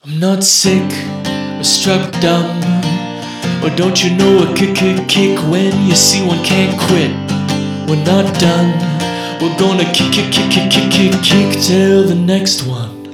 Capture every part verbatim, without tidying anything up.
I'm not sick or struck dumb, or don't you know a kick kick kick when you see one can't quit? We're not done. We're gonna kick kick kick kick kick kick kick till the next one.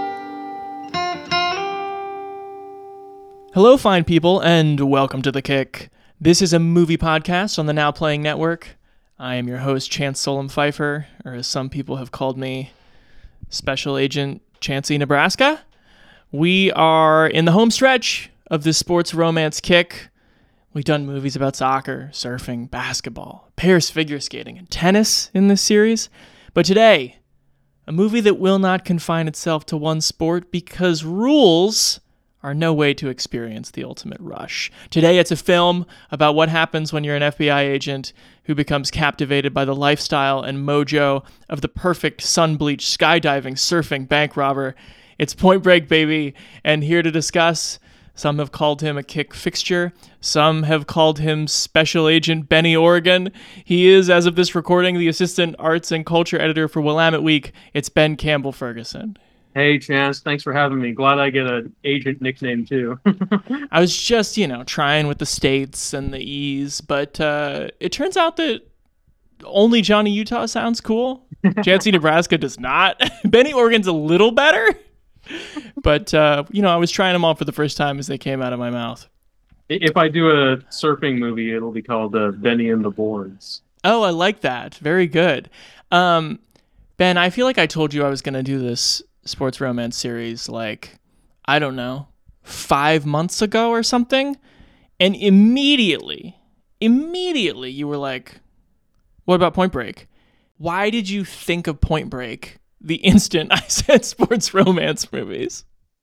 Hello, fine people, and welcome to The Kick. This is a movie podcast on the Now Playing Network. I am your host, Chance Solom Pfeiffer, or as some people have called me, Special Agent Chancey Nebraska. We are in the home stretch of this sports romance kick. We've done movies about soccer, surfing, basketball, pairs figure skating, and tennis in this series. But today, a movie that will not confine itself to one sport because rules are no way to experience the ultimate rush. Today, it's a film about what happens when you're an F B I agent who becomes captivated by the lifestyle and mojo of the perfect sun-bleached skydiving, surfing bank robber. It's Point Break, baby, and here to discuss, some have called him a kick fixture, some have called him Special Agent Benny Oregon. He is, as of this recording, the Assistant Arts and Culture Editor for Willamette Week. It's Ben Campbell Ferguson. Hey, Chance, thanks for having me. Glad I get an agent nickname, too. I was just, you know, trying with the states and the E's, but uh, it turns out that only Johnny Utah sounds cool. Chancey Nebraska does not. Benny Oregon's a little better. But, uh, you know, I was trying them all for the first time as they came out of my mouth. If I do a surfing movie, it'll be called uh, Benny and the Boards. Oh, I like that. Very good. Um, Ben, I feel like I told you I was going to do this sports romance series, like, I don't know, five months ago or something. And immediately, immediately you were like, what about Point Break? Why did you think of Point Break the instant I said sports romance movies?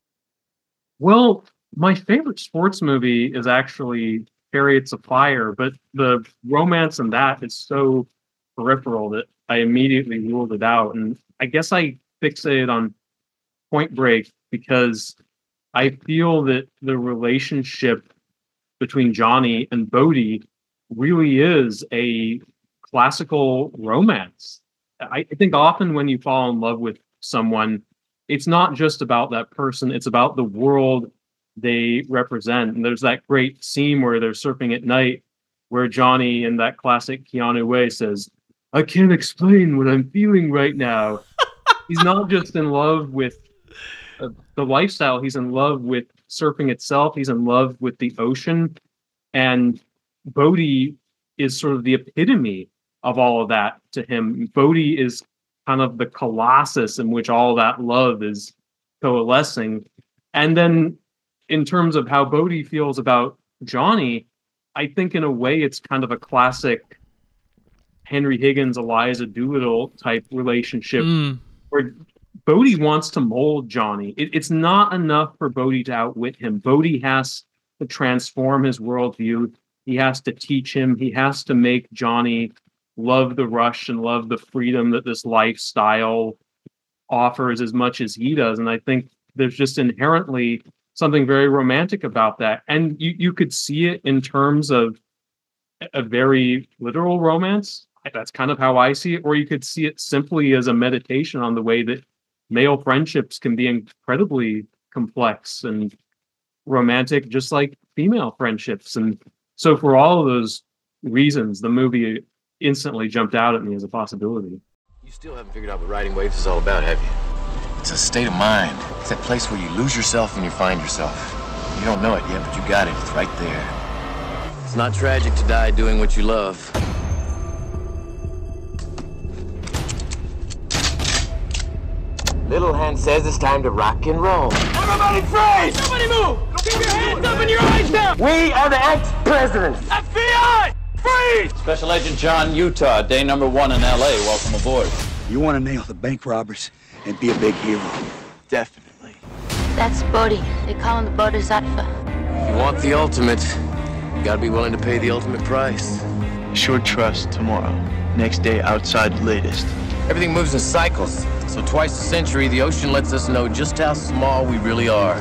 Well, my favorite sports movie is actually Chariots of Fire, but the romance in that is so peripheral that I immediately ruled it out. And I guess I fixated on Point Break because I feel that the relationship between Johnny and Bodhi really is a classical romance. I think often when you fall in love with someone, it's not just about that person, it's about the world they represent. And there's that great scene where they're surfing at night where Johnny, in that classic Keanu way, says, "I can't explain what I'm feeling right now." He's not just in love with uh, the lifestyle, he's in love with surfing itself, he's in love with the ocean. And Bodhi is sort of the epitome of all of that to him. Bodhi is kind of the colossus in which all that love is coalescing. And then in terms of how Bodhi feels about Johnny, I think in a way it's kind of a classic Henry Higgins, Eliza Doolittle type relationship mm. where Bodhi wants to mold Johnny. It, it's not enough for Bodhi to outwit him. Bodhi has to transform his worldview. He has to teach him. He has to make Johnny love the rush and love the freedom that this lifestyle offers as much as he does. And I think there's just inherently something very romantic about that. And you, you could see it in terms of a very literal romance. That's kind of how I see it. Or you could see it simply as a meditation on the way that male friendships can be incredibly complex and romantic, just like female friendships. And so for all of those reasons, the movie instantly jumped out at me as a possibility. You still haven't figured out what riding waves is all about, have you? It's a state of mind. It's that place where you lose yourself and you find yourself. You don't know it yet, but you got it. It's right there. It's not tragic to die doing what you love. Little Hand says it's time to rock and roll. Everybody freeze! Somebody move! Keep your hands up and your eyes down! We are the ex-presidents. F B I! Freeze! Special Agent John Utah, day number one in L A. Welcome aboard. You want to nail the bank robbers and be a big hero? Definitely. That's Bodhi. They call him the Bodhisattva. You want the ultimate, you gotta be willing to pay the ultimate price. Short trust tomorrow. Next day outside the latest. Everything moves in cycles. So twice a century, the ocean lets us know just how small we really are.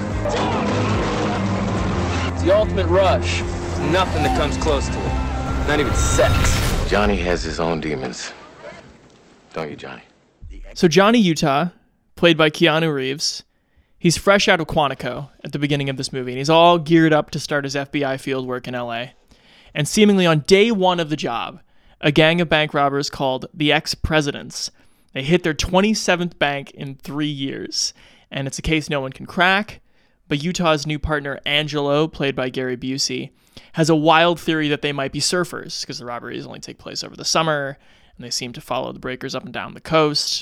It's the ultimate rush. There's nothing that comes close to it. Not even sex. Johnny has his own demons. Don't you, Johnny? So Johnny Utah, played by Keanu Reeves, He's fresh out of Quantico at the beginning of this movie, and he's all geared up to start his F B I field work in L A. And seemingly on day one of the job, a gang of bank robbers called the Ex-Presidents, they hit their twenty-seventh bank in three years. And it's a case no one can crack, but Utah's new partner, Angelo, played by Gary Busey, has a wild theory that they might be surfers, because the robberies only take place over the summer, and they seem to follow the breakers up and down the coast.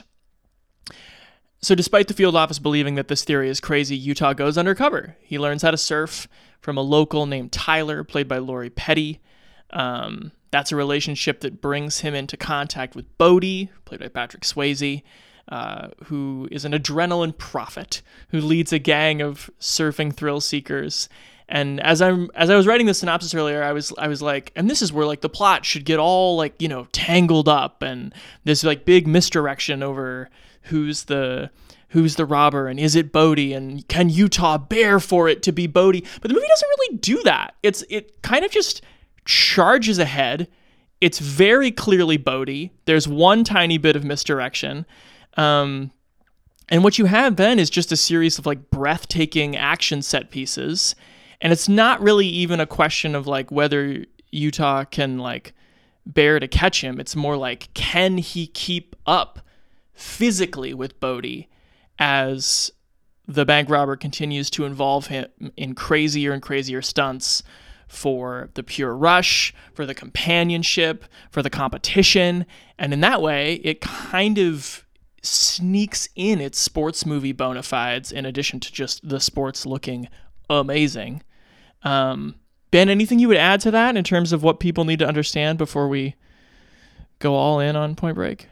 So despite the field office believing that this theory is crazy, Utah goes undercover. He learns how to surf from a local named Tyler, played by Lori Petty. Um, that's a relationship that brings him into contact with Bodie, played by Patrick Swayze, uh, who is an adrenaline prophet who leads a gang of surfing thrill seekers. And as I'm as I was writing the synopsis earlier, I was I was like, and this is where like the plot should get all like, you know, tangled up, and this like big misdirection over who's the who's the robber, and is it Bodie, and can Utah bear for it to be Bodie? But the movie doesn't really do that. It's it kind of just charges ahead. It's very clearly Bodie. There's one tiny bit of misdirection. Um, and what you have then is just a series of like breathtaking action set pieces. And it's not really even a question of like whether Utah can like bear to catch him. It's more like, can he keep up physically with Bodie as the bank robber continues to involve him in crazier and crazier stunts for the pure rush, for the companionship, for the competition. And in that way, it kind of sneaks in its sports movie bona fides in addition to just the sports looking amazing. Um, Ben, anything you would add to that in terms of what people need to understand before we go all in on Point Break?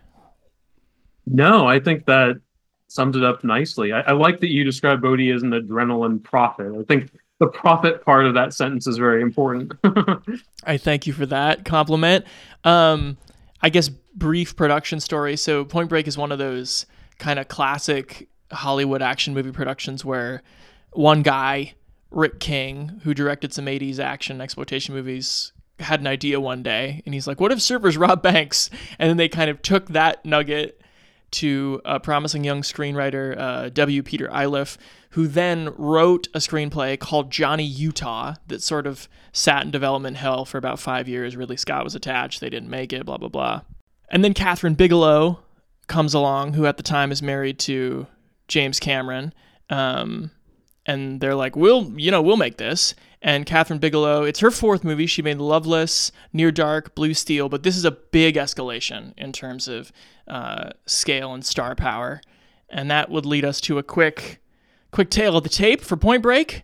No, I think that sums it up nicely. I, I like that you described Bodie as an adrenaline prophet. I think the prophet part of that sentence is very important. I thank you for that compliment. Um, I guess brief production story. So Point Break is one of those kind of classic Hollywood action movie productions where one guy, Rick King, who directed some eighties action exploitation movies, had an idea one day, and he's like, what if surfers rob banks? And then they kind of took that nugget to a promising young screenwriter, uh, W. Peter Iliff, who then wrote a screenplay called Johnny Utah that sort of sat in development hell for about five years. Ridley Scott was attached. They didn't make it, blah, blah, blah. And then Catherine Bigelow comes along, who at the time is married to James Cameron. Um, and they're like, we'll, you know, we'll make this. And Catherine Bigelow, it's her fourth movie. She made Loveless, Near Dark, Blue Steel, but this is a big escalation in terms of uh, scale and star power. And that would lead us to a quick quick tale of the tape for Point Break.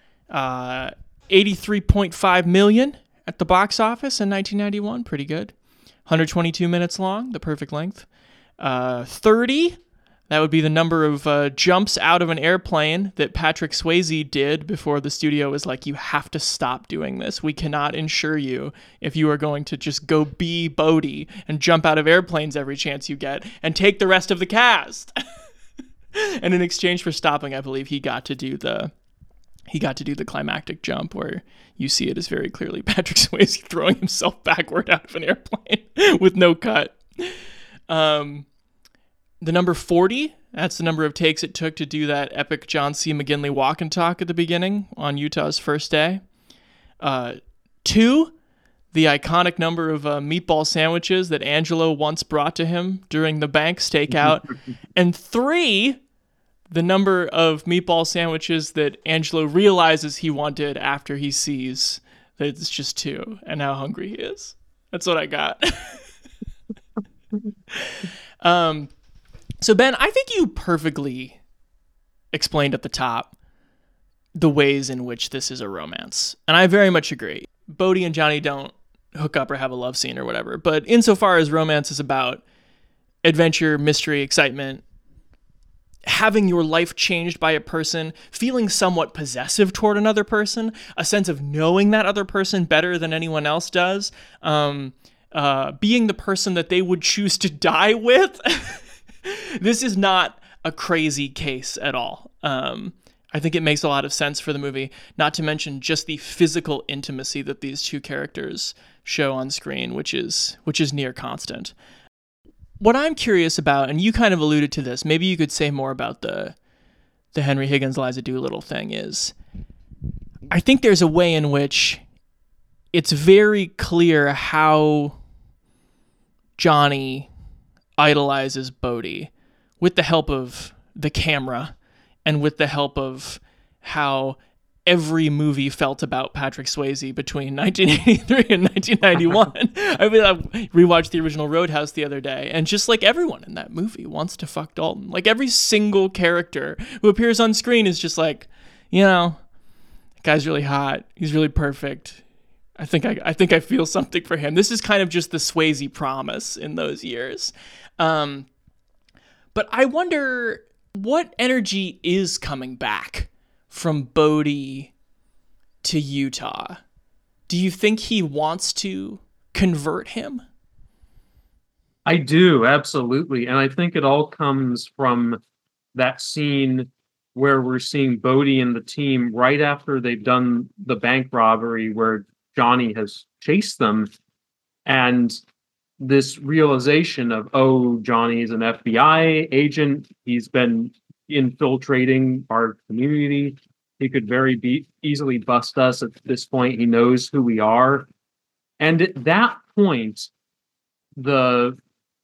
Uh, eighty-three point five million dollars at the box office in nineteen ninety-one. Pretty good. one hundred twenty-two minutes long, the perfect length. Uh, thirty, that would be the number of uh, jumps out of an airplane that Patrick Swayze did before the studio was like, you have to stop doing this. We cannot insure you if you are going to just go be Bodie and jump out of airplanes every chance you get and take the rest of the cast. And in exchange for stopping, I believe he got to do the he got to do the climactic jump where you see it as very clearly Patrick Swayze throwing himself backward out of an airplane with no cut. Um, the number forty, that's the number of takes it took to do that epic John C. McGinley walk and talk at the beginning on Utah's first day. Uh, two, the iconic number of uh, meatball sandwiches that Angelo once brought to him during the bank stakeout. And three, the number of meatball sandwiches that Angelo realizes he wanted after he sees that it's just two and how hungry he is. That's what I got. um, so, Ben, I think you perfectly explained at the top the ways in which this is a romance. And I very much agree. Bodie and Johnny don't hook up or have a love scene or whatever. But insofar as romance is about adventure, mystery, excitement, having your life changed by a person, feeling somewhat possessive toward another person, a sense of knowing that other person better than anyone else does, um, uh, being the person that they would choose to die with. This is not a crazy case at all. Um, I think it makes a lot of sense for the movie, not to mention just the physical intimacy that these two characters show on screen, which is which is near constant. What I'm curious about, and you kind of alluded to this, maybe you could say more about the the Henry Higgins Liza Doolittle thing is, I think there's a way in which it's very clear how Johnny idolizes Bodhi with the help of the camera and with the help of how every movie felt about Patrick Swayze between nineteen eighty-three and nineteen ninety-one. I mean, I rewatched the original Roadhouse the other day, and just like everyone in that movie wants to fuck Dalton. Like every single character who appears on screen is just like, you know, that guy's really hot. He's really perfect. I think I, I think I feel something for him. This is kind of just the Swayze promise in those years. Um, but I wonder what energy is coming back from Bodhi to Utah. Do you think he wants to convert him? I do, absolutely. And I think it all comes from that scene where we're seeing Bodhi and the team right after they've done the bank robbery where Johnny has chased them. And this realization of, oh, Johnny is an F B I agent. He's been infiltrating our community. He could very be easily bust us at this point. He knows who we are. And at that point, the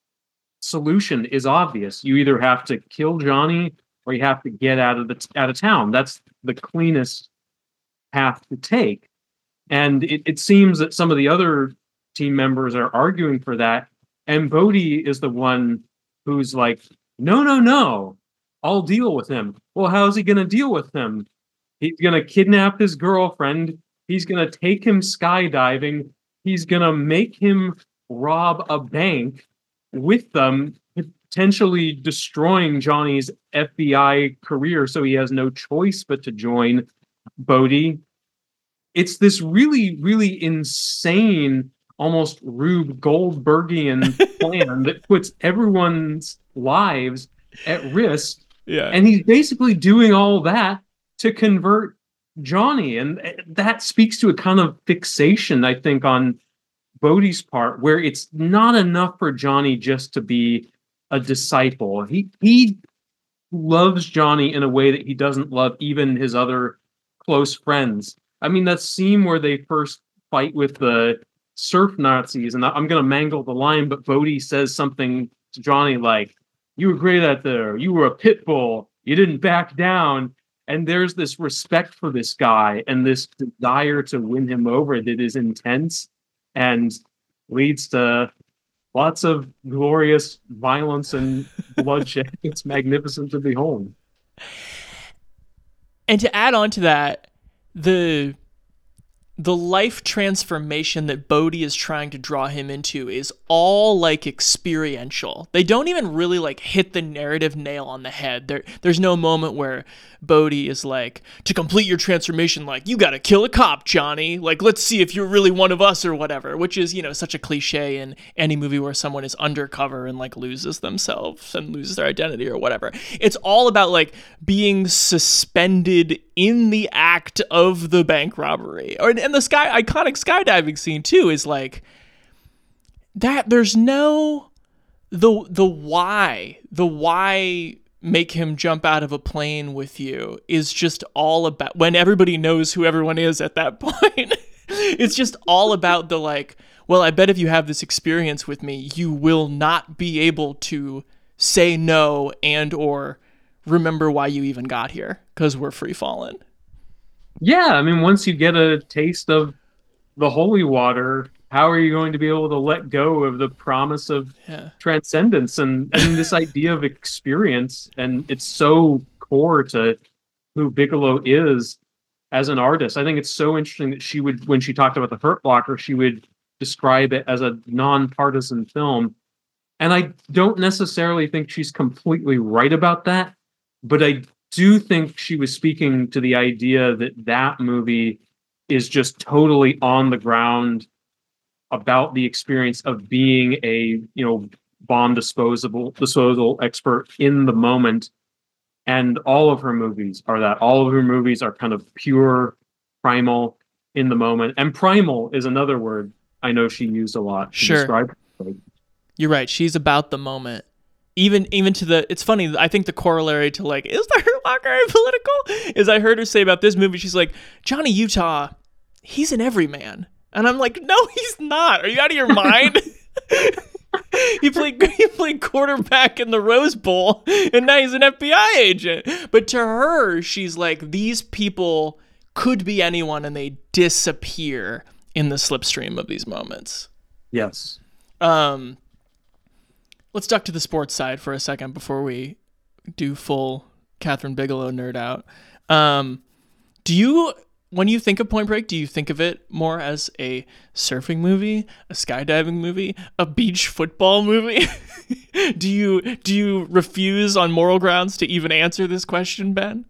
solution is obvious. You either have to kill Johnny or you have to get out of the out of town. That's the cleanest path to take. And it, it seems that some of the other team members are arguing for that. And Bodhi is the one who's like, no, no, no, I'll deal with him. Well, how's he going to deal with him? He's going to kidnap his girlfriend. He's going to take him skydiving. He's going to make him rob a bank with them, potentially destroying Johnny's F B I career. So he has no choice but to join Bodhi. It's this really, really insane, almost Rube Goldbergian plan that puts everyone's lives at risk. Yeah. And he's basically doing all that to convert Johnny. And that speaks to a kind of fixation, I think, on Bodhi's part, where it's not enough for Johnny just to be a disciple. He he loves Johnny in a way that he doesn't love even his other close friends. I mean, that scene where they first fight with the surf Nazis, and I'm going to mangle the line, but Bodhi says something to Johnny like, you were great out there. You were a pit bull. You didn't back down. And there's this respect for this guy and this desire to win him over that is intense and leads to lots of glorious violence and bloodshed. It's magnificent to behold. And to add on to that, the the life transformation that Bodhi is trying to draw him into is all like experiential. They don't even really like hit the narrative nail on the head. There, there's no moment where Bodhi is like, to complete your transformation, like, you gotta kill a cop, Johnny. Like, let's see if you're really one of us or whatever, which is, you know, such a cliche in any movie where someone is undercover and like loses themselves and loses their identity or whatever. It's all about like being suspended in the act of the bank robbery. Or and the sky iconic skydiving scene too is like that. There's no the the why the why make him jump out of a plane with you is just all about, when everybody knows who everyone is at that point. It's just all about the like, well, I bet if you have this experience with me, you will not be able to say no and or remember why you even got here because we're free falling. Yeah, I mean, once you get a taste of the holy water, how are you going to be able to let go of the promise of yeah. transcendence and, and this idea of experience? And it's so core to who Bigelow is as an artist. I think it's so interesting that she would, when she talked about The Hurt Locker, she would describe it as a nonpartisan film. And I don't necessarily think she's completely right about that, but I do think she was speaking to the idea that that movie is just totally on the ground about the experience of being a, you know, bomb disposable disposal expert in the moment. And all of her movies are that. All of her movies are kind of pure, primal, in the moment. And primal is another word I know she used a lot to sure. describe her. You're right. She's about the moment. even even to the, it's funny, I think the corollary to like, is the Hurt Locker political? Is I heard her say about this movie, she's like, Johnny Utah, he's an everyman. And I'm like, no, he's not. Are you out of your mind? he played he played quarterback in the Rose Bowl, and now he's an F B I agent. But to her, she's like, these people could be anyone, and they disappear in the slipstream of these moments. Yes. Um, let's duck to the sports side for a second before we do full Catherine Bigelow nerd out. Um, do you, when you think of Point Break, do you think of it more as a surfing movie, a skydiving movie, a beach football movie? do you do you refuse on moral grounds to even answer this question, Ben?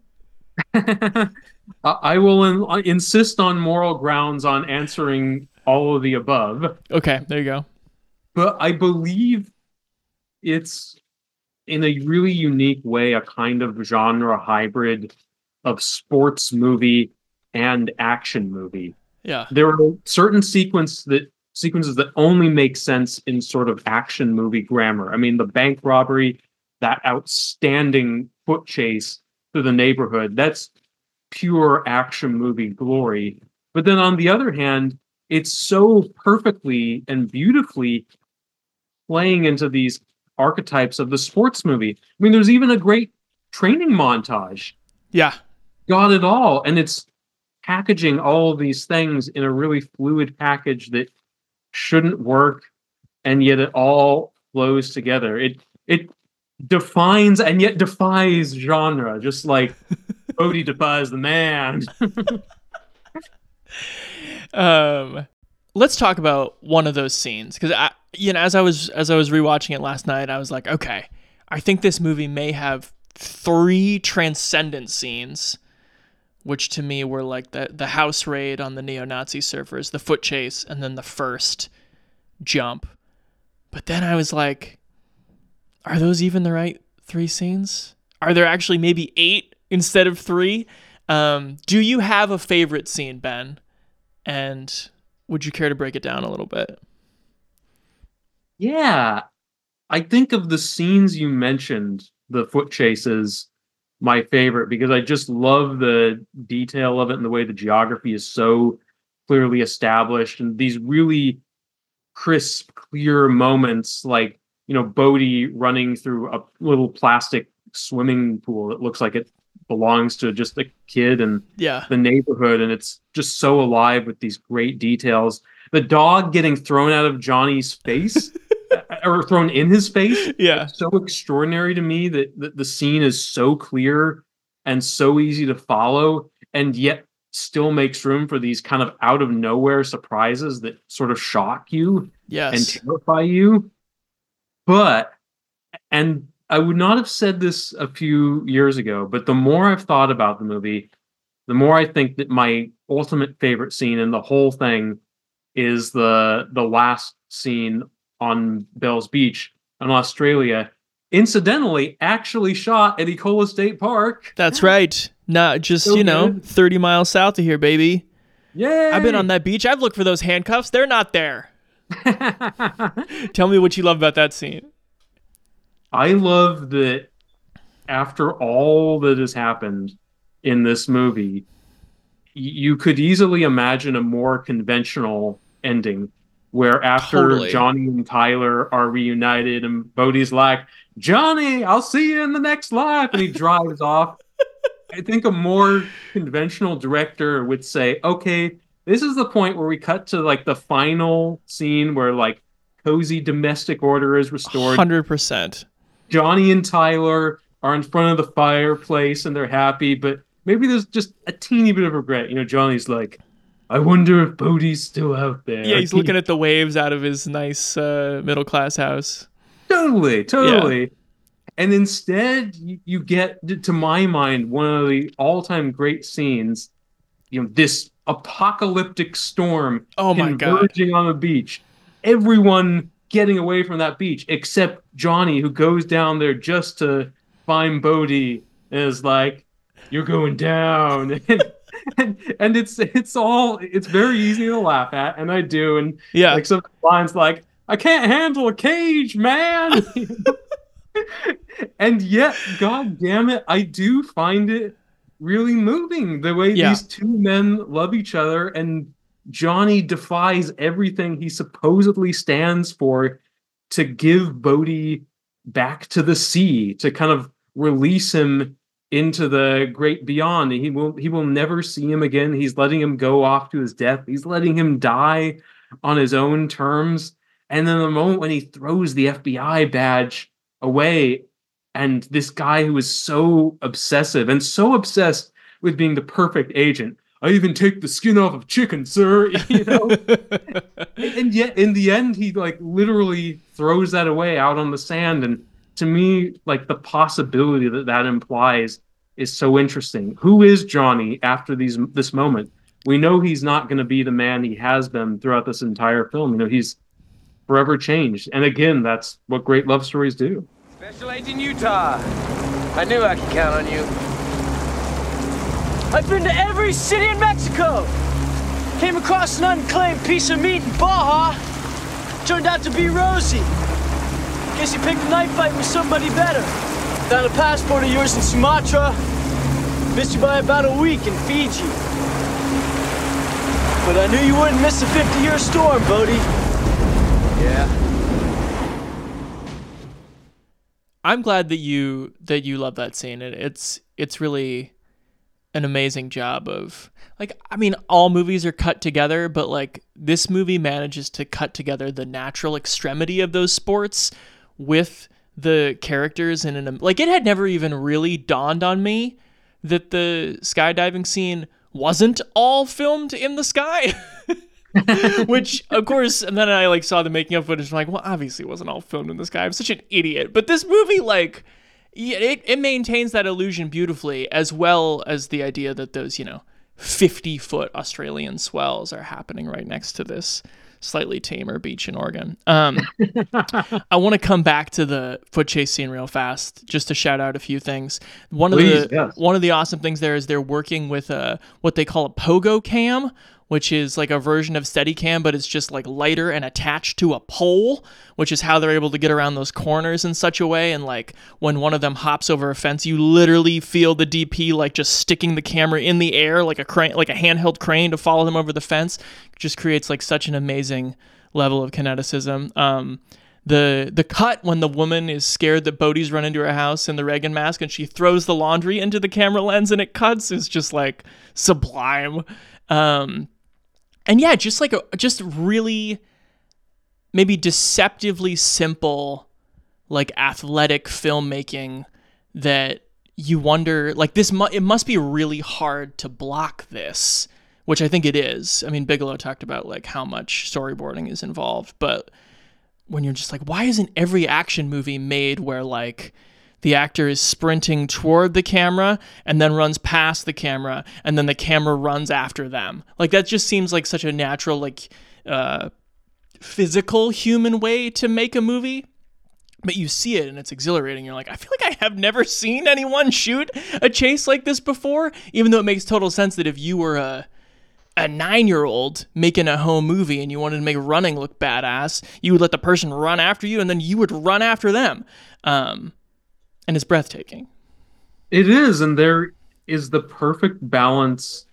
I will in- insist on moral grounds on answering all of the above. Okay, there you go. But I believe it's, in a really unique way, a kind of genre hybrid of sports movie and action movie. Yeah. There are certain sequence that sequences that only make sense in sort of action movie grammar. I mean, the bank robbery, that outstanding foot chase through the neighborhood, that's pure action movie glory. But then on the other hand, it's so perfectly and beautifully playing into these archetypes of the sports movie. I mean, there's even a great training montage. Yeah. Got it all. And it's packaging all of these things in a really fluid package that shouldn't work, and yet it all flows together. It it defines and yet defies genre, just like Bodhi defies the man. um, let's talk about one of those scenes, because I, you know, as I was as I was rewatching it last night, I was like, okay, I think this movie may have three transcendent scenes, which to me were like the the house raid on the neo-Nazi surfers, the foot chase, and then the first jump. But then I was like, are those even the right three scenes? Are there actually maybe eight instead of three? Um, do you have a favorite scene, Ben? And would you care to break it down a little bit? Yeah. I think of the scenes you mentioned, the foot chases, my favorite, because I just love the detail of it and the way the geography is so clearly established, and these really crisp, clear moments, like, you know, Bodhi running through a little plastic swimming pool that looks like it belongs to just a kid and yeah. the neighborhood, and it's just so alive with these great details. The dog getting thrown out of Johnny's face or thrown in his face. Yeah. It's so extraordinary to me that, that the scene is so clear and so easy to follow, and yet still makes room for these kind of out of nowhere surprises that sort of shock you yes. and terrify you. But, and I would not have said this a few years ago, but the more I've thought about the movie, the more I think that my ultimate favorite scene in the whole thing is the the last scene on Bell's Beach in Australia, incidentally actually shot at Ecola State Park. That's right. Not just, So you know, good. thirty miles south of here, baby. Yay! I've been on that beach. I've looked for those handcuffs. They're not there. Tell me what you love about that scene. I love that after all that has happened in this movie, y- you could easily imagine a more conventional ending where after Totally. Johnny and Tyler are reunited and Bodhi's like, Johnny, I'll see you in the next life, and he drives off. I think a more conventional director would say, okay, this is the point where we cut to like the final scene where like cozy domestic order is restored. one hundred percent. Johnny and Tyler are in front of the fireplace and they're happy, but maybe there's just a teeny bit of regret. You know, Johnny's like, I wonder if Bodhi's still out there. Yeah, he's looking at the waves out of his nice uh, middle class house. Totally, totally. And instead, you, you get, to my mind, one of the all-time great scenes. You know, this apocalyptic storm Oh my God. converging on the beach. Everyone getting away from that beach except Johnny, who goes down there just to find Bodhi and is like, "You're going down." and, and and it's it's all it's very easy to laugh at, and I do. And Yeah. like some lines like, "I can't handle a cage, man." And yet, god damn it, I do find it really moving the way Yeah. these two men love each other, and Johnny defies everything he supposedly stands for to give Bodhi back to the sea, to kind of release him into the great beyond. He will he will never see him again. He's letting him go off to his death. He's letting him die on his own terms. And then the moment when he throws the F B I badge away, and this guy who is so obsessive and so obsessed with being the perfect agent, I even take the skin off of chicken, sir. You know, and yet in the end, he like literally throws that away out on the sand. And to me, like the possibility that that implies is so interesting. Who is Johnny after these this moment? We know he's not going to be the man he has been throughout this entire film. You know, he's forever changed. And again, that's what great love stories do. Special Agent Utah. I knew I could count on you. I've been to every city in Mexico. Came across an unclaimed piece of meat in Baja. Turned out to be Rosie. Guess you picked a knife fight with somebody better. Found a passport of yours in Sumatra. Missed you by about a week in Fiji. But I knew you wouldn't miss a fifty-year storm, Bodhi. Yeah. I'm glad that you that you love that scene. It, it's it's really an amazing job of, like, I mean, all movies are cut together, but like this movie manages to cut together the natural extremity of those sports with the characters in an, like, it had never even really dawned on me that the skydiving scene wasn't all filmed in the sky. Which, of course, and then I like saw the making of footage, and I'm like, well, obviously it wasn't all filmed in the sky. I'm such an idiot. But this movie, like, yeah, it, it maintains that illusion beautifully, as well as the idea that those, you know, fifty-foot Australian swells are happening right next to this slightly tamer beach in Oregon. Um, I want to come back to the foot chase scene real fast, just to shout out a few things. One Please, of the yes. one of the awesome things there is they're working with a what they call a pogo cam, which is like a version of Steadicam, but it's just like lighter and attached to a pole, which is how they're able to get around those corners in such a way. And like when one of them hops over a fence, you literally feel the D P like just sticking the camera in the air like a crane, like a handheld crane to follow them over the fence. It just creates like such an amazing level of kineticism. Um, the the cut when the woman is scared that Bodhi's run into her house in the Reagan mask and she throws the laundry into the camera lens and it cuts is just like sublime. Um, And yeah, just like a just really maybe deceptively simple, like athletic filmmaking that you wonder, like this, mu- it must be really hard to block this, which I think it is. I mean, Bigelow talked about like how much storyboarding is involved, but when you're just like, why isn't every action movie made where like the actor is sprinting toward the camera and then runs past the camera and then the camera runs after them? Like that just seems like such a natural, like uh, physical human way to make a movie. But you see it and it's exhilarating. You're like, I feel like I have never seen anyone shoot a chase like this before, even though it makes total sense that if you were a a nine-year-old making a home movie and you wanted to make running look badass, you would let the person run after you and then you would run after them. Um, And it's breathtaking. It is, and there is the perfect balance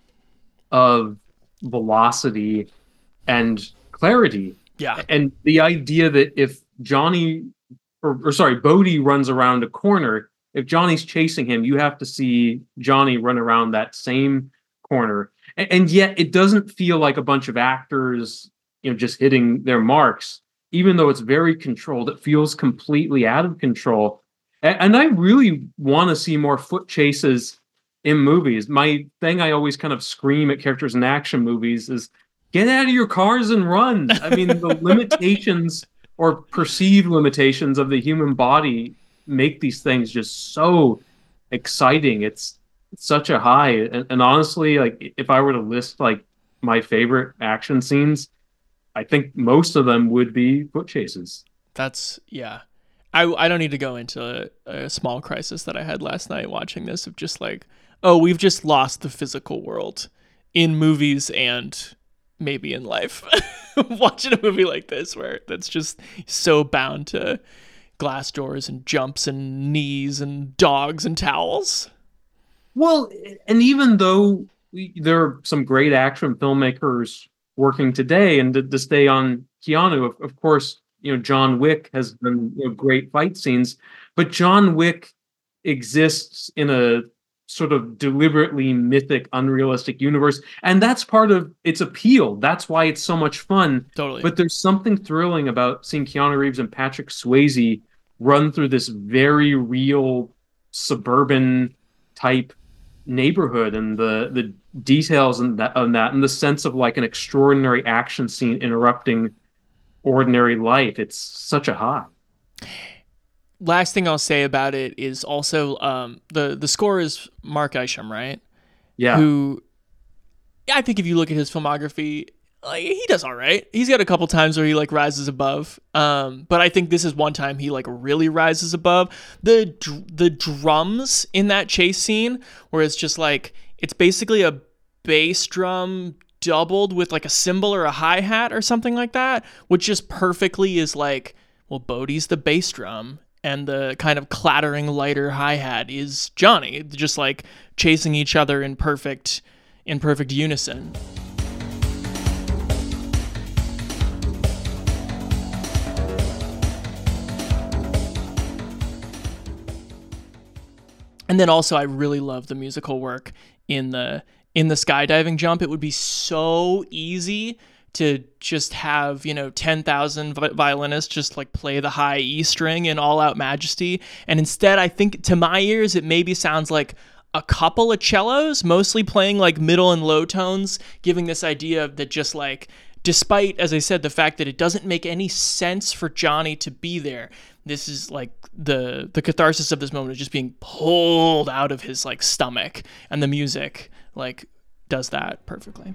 of velocity and clarity. Yeah. And the idea that if Johnny, or, or sorry, Bodhi runs around a corner, if Johnny's chasing him, you have to see Johnny run around that same corner. And, and yet it doesn't feel like a bunch of actors, you know, just hitting their marks. Even though it's very controlled, it feels completely out of control. And I really want to see more foot chases in movies. My thing I always kind of scream at characters in action movies is get out of your cars and run. I mean, the limitations or perceived limitations of the human body make these things just so exciting. It's, it's such a high. And, and honestly, like if I were to list like my favorite action scenes, I think most of them would be foot chases. That's, yeah. I, I don't need to go into a, a small crisis that I had last night watching this of just like, oh, we've just lost the physical world in movies and maybe in life. Watching a movie like this where that's just so bound to glass doors and jumps and knees and dogs and towels. Well, and even though we, there are some great action filmmakers working today, and to, to stay on Keanu, of, of course, you know, John Wick has done you know, great fight scenes, but John Wick exists in a sort of deliberately mythic, unrealistic universe, and that's part of its appeal. That's why it's so much fun. Totally. But there's something thrilling about seeing Keanu Reeves and Patrick Swayze run through this very real suburban type neighborhood, and the the details and that on that and the sense of like an extraordinary action scene interrupting ordinary life. It's such a high. Last thing I'll say about it is also um, the the score is Mark Isham, right? Yeah. Who, I think if you look at his filmography, like he does all right. He's got a couple times where he like rises above, um, but I think this is one time he like really rises above. The dr- the drums in that chase scene, where it's just like it's basically a bass drum doubled with like a cymbal or a hi-hat or something like that, which just perfectly is like, well, Bodhi's the bass drum and the kind of clattering lighter hi-hat is Johnny, just like chasing each other in perfect in perfect unison. And then also I really love the musical work in the in the skydiving jump. It would be so easy to just have, you know, ten thousand violinists just like play the high E string in all out majesty. And instead, I think to my ears, it maybe sounds like a couple of cellos, mostly playing like middle and low tones, giving this idea that just like, despite, as I said, the fact that it doesn't make any sense for Johnny to be there, this is like the the catharsis of this moment is just being pulled out of his like stomach, and the music like does that perfectly.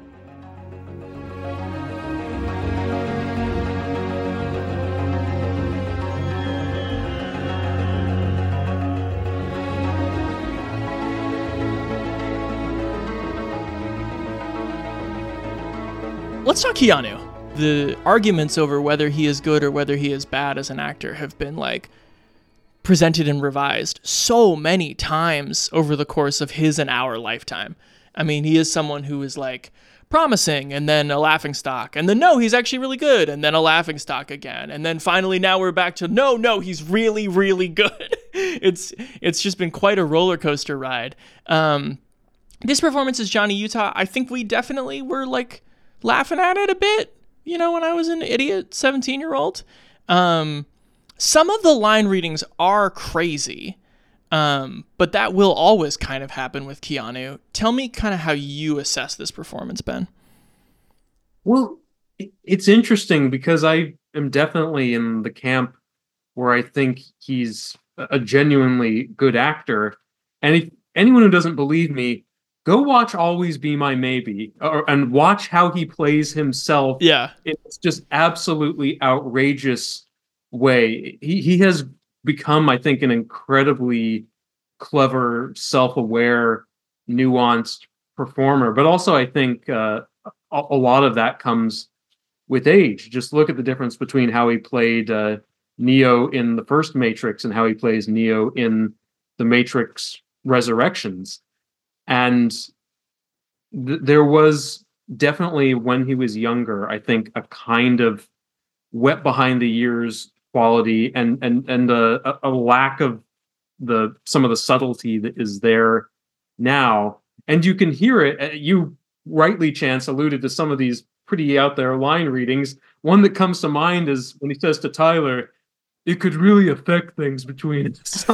Let's talk Keanu. The arguments over whether he is good or whether he is bad as an actor have been like presented and revised so many times over the course of his and our lifetime. I mean, he is someone who is like promising and then a laughingstock, and then no, he's actually really good, and then a laughingstock again, and then finally now we're back to no, no, he's really, really good. it's it's just been quite a roller coaster ride. Um, this performance as Johnny Utah, I think we definitely were like laughing at it a bit, you know, when I was an idiot seventeen-year-old. Um, some of the line readings are crazy, um, but that will always kind of happen with Keanu. Tell me kind of how you assess this performance, Ben. Well, it's interesting because I am definitely in the camp where I think he's a genuinely good actor. And if anyone who doesn't believe me, go watch Always Be My Maybe, or, and watch how he plays himself. Yeah. It's just absolutely outrageous way. He he has become, I think, an incredibly clever, self-aware, nuanced performer. But also, I think uh, a, a lot of that comes with age. Just look at the difference between how he played uh, Neo in the first Matrix and how he plays Neo in the Matrix Resurrections. And th- there was definitely, when he was younger, I think, a kind of wet behind the ears quality and and and a, a lack of the some of the subtlety that is there now. And you can hear it. You rightly, Chance, alluded to some of these pretty out there line readings. One that comes to mind is when he says to Tyler, "It could really affect things between us."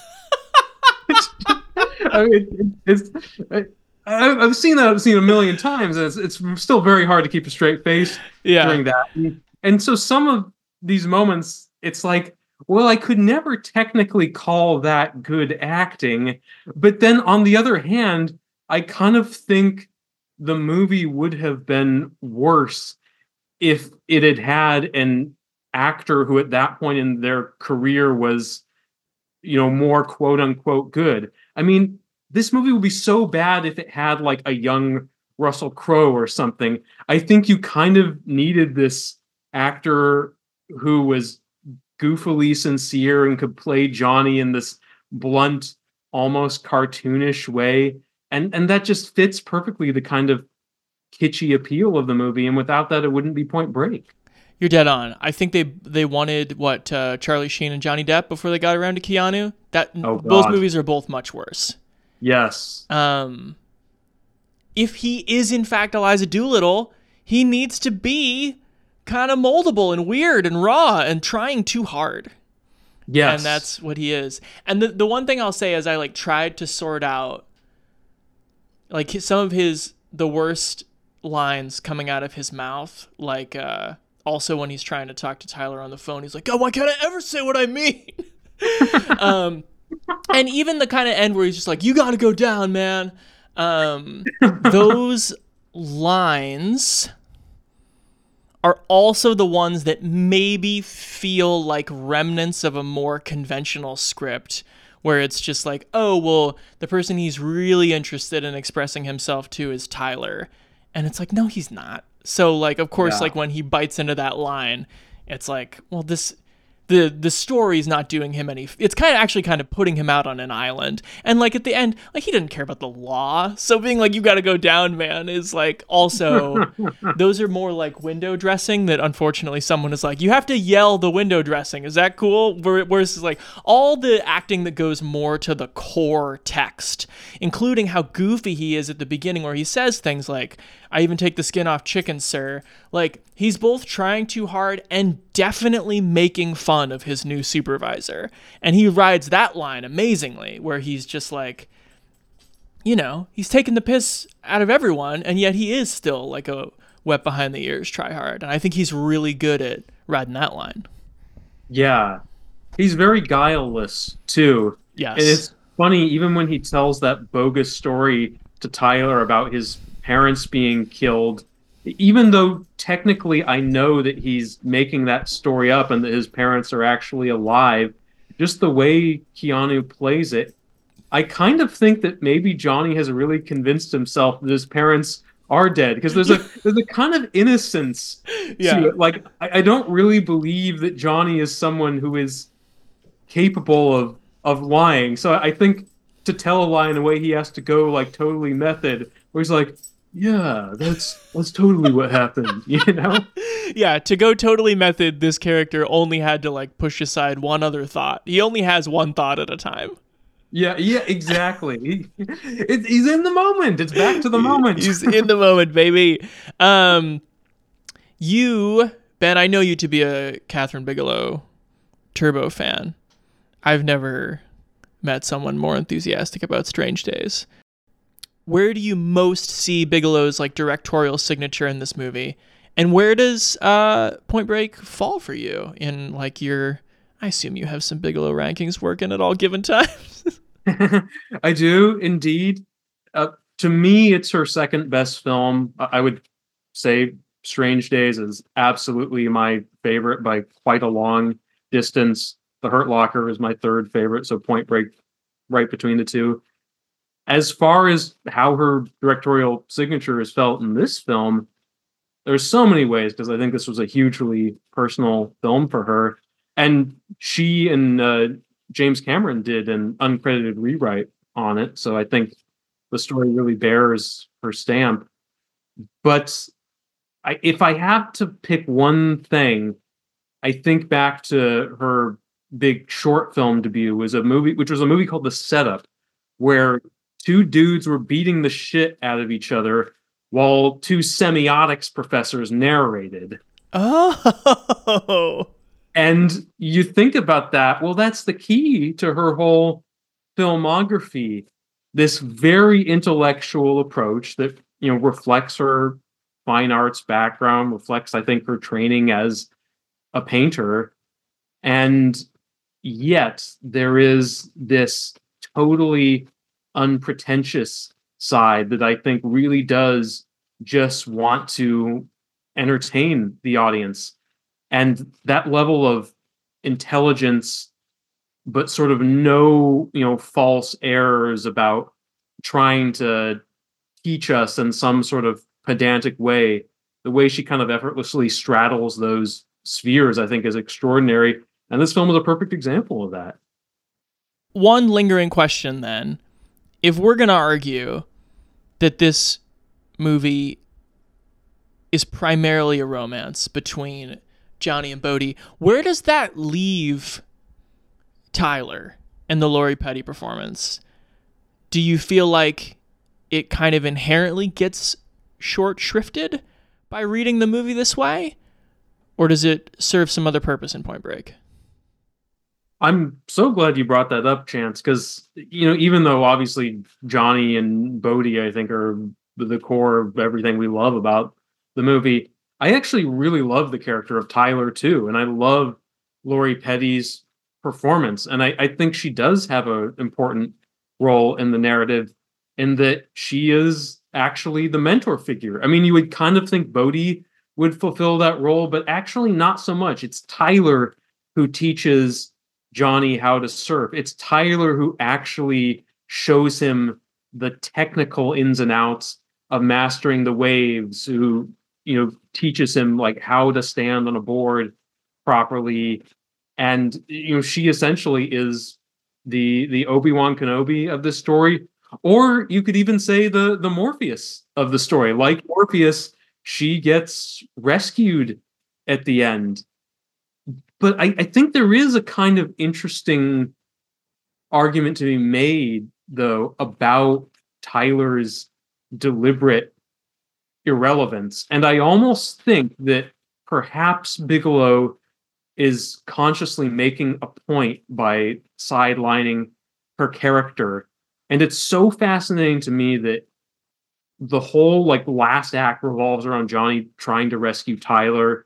I mean, it's, it's, I've seen that. I've seen it a million times. And it's, it's still very hard to keep a straight face yeah. during that. And, and so some of these moments, it's like, well, I could never technically call that good acting. But then on the other hand, I kind of think the movie would have been worse if it had had an actor who at that point in their career was, you know, more quote unquote good. I mean, this movie would be so bad if it had like a young Russell Crowe or something. I think you kind of needed this actor who was goofily sincere and could play Johnny in this blunt, almost cartoonish way. And and that just fits perfectly the kind of kitschy appeal of the movie. And without that, it wouldn't be Point Break. You're dead on. I think they they wanted what uh, Charlie Sheen and Johnny Depp before they got around to Keanu. That Oh, those God. movies are both much worse. Yes. Um, if he is in fact Eliza Doolittle, he needs to be kind of moldable and weird and raw and trying too hard. Yes. And that's what he is. And the the one thing I'll say is I like tried to sort out like his- some of his the worst lines coming out of his mouth, like uh also when he's trying to talk to Tyler on the phone, he's like, "God, why can't I ever say what I mean?" um, and even the kind of end where he's just like, "You got to go down, man." Um, those lines are also the ones that maybe feel like remnants of a more conventional script, where it's just like, oh, well, the person he's really interested in expressing himself to is Tyler. And it's like, no, he's not. So, like, of course, Yeah. like when he bites into that line, it's like, well, this, the the story's not doing him any, it's kind of actually kind of putting him out on an island. And like at the end, like he didn't care about the law. So being like, you got to go down, man, is like also, those are more like window dressing that unfortunately someone is like, you have to yell the window dressing. Is that cool? Where- Whereas like all the acting that goes more to the core text, including how goofy he is at the beginning where he says things like, "I even take the skin off chicken, sir." Like he's both trying too hard and definitely making fun of his new supervisor. And he rides that line amazingly where he's just like, you know, he's taking the piss out of everyone, and yet he is still like a wet behind the ears try hard. And I think he's really good at riding that line. Yeah. He's very guileless, too. Yes. And it's funny, even when he tells that bogus story to Tyler about his parents being killed, even though technically I know that he's making that story up and that his parents are actually alive, just the way Keanu plays it, I kind of think that maybe Johnny has really convinced himself that his parents are dead, because there's a there's a kind of innocence Yeah. to it. Like I, I don't really believe that Johnny is someone who is capable of of lying. So I think to tell a lie in a way, he has to go like totally method, where he's like, "Yeah, that's that's totally what happened," you know? Yeah, to go totally method, this character only had to like push aside one other thought. He only has one thought at a time. Yeah, yeah, exactly. He, it, he's in the moment. It's back to the moment. He's in the moment, baby. Um, you, Ben, I know you to be a Catherine Bigelow Turbo fan. I've never met someone more enthusiastic about Strange Days. Where do you most see Bigelow's like directorial signature in this movie? And where does uh, Point Break fall for you in like your, I assume you have some Bigelow rankings working at all given times. I do indeed. Uh, to me, it's her second best film. I I would say Strange Days is absolutely my favorite by quite a long distance. The Hurt Locker is my third favorite, so Point Break right between the two. As far as how her directorial signature is felt in this film, there's so many ways, because I think this was a hugely personal film for her. And she and uh, James Cameron did an uncredited rewrite on it, so I think the story really bears her stamp. But I, if I have to pick one thing, I think back to her big short film debut, was a movie, which was a movie called The Setup, where two dudes were beating the shit out of each other while two semiotics professors narrated. Oh. And you think about that, well, that's the key to her whole filmography. This very intellectual approach that, you know, reflects her fine arts background, reflects, I think, her training as a painter. And yet there is this totally unpretentious side that I think really does just want to entertain the audience. And that level of intelligence, but sort of no, you know, false errors about trying to teach us in some sort of pedantic way. The way she kind of effortlessly straddles those spheres, I think, is extraordinary. And this film is a perfect example of that. One lingering question then. If we're going to argue that this movie is primarily a romance between Johnny and Bodhi, where does that leave Tyler and the Lori Petty performance? Do you feel like it kind of inherently gets short shrifted by reading the movie this way? Or does it serve some other purpose in Point Break? I'm so glad you brought that up, Chance, because, you know, even though obviously Johnny and Bodhi, I think, are the core of everything we love about the movie, I actually really love the character of Tyler, too. And I love Lori Petty's performance. And I, I think she does have an important role in the narrative in that she is actually the mentor figure. I mean, you would kind of think Bodhi would fulfill that role, but actually not so much. It's Tyler who teaches Johnny how to surf. It's Tyler who actually shows him the technical ins and outs of mastering the waves, who, you know, teaches him like how to stand on a board properly. And, you know, she essentially is the the Obi-Wan Kenobi of this story. Or you could even say the the Morpheus of the story. Like Morpheus, she gets rescued at the end. But I, I think there is a kind of interesting argument to be made, though, about Tyler's deliberate irrelevance. And I almost think that perhaps Bigelow is consciously making a point by sidelining her character. And it's so fascinating to me that the whole like last act revolves around Johnny trying to rescue Tyler.